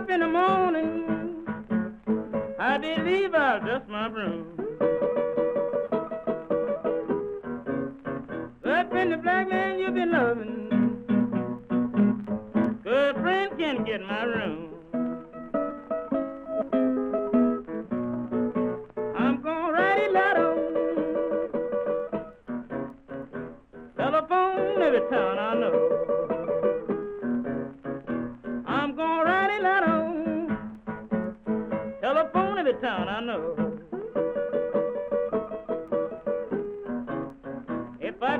up in the morning, I believe I'll dust my broom. Up in the black man you've been loving, good friend can get my room. I'm gonna write a letter, telephone every town I know. I'm gonna write a letter, telephone every town I know.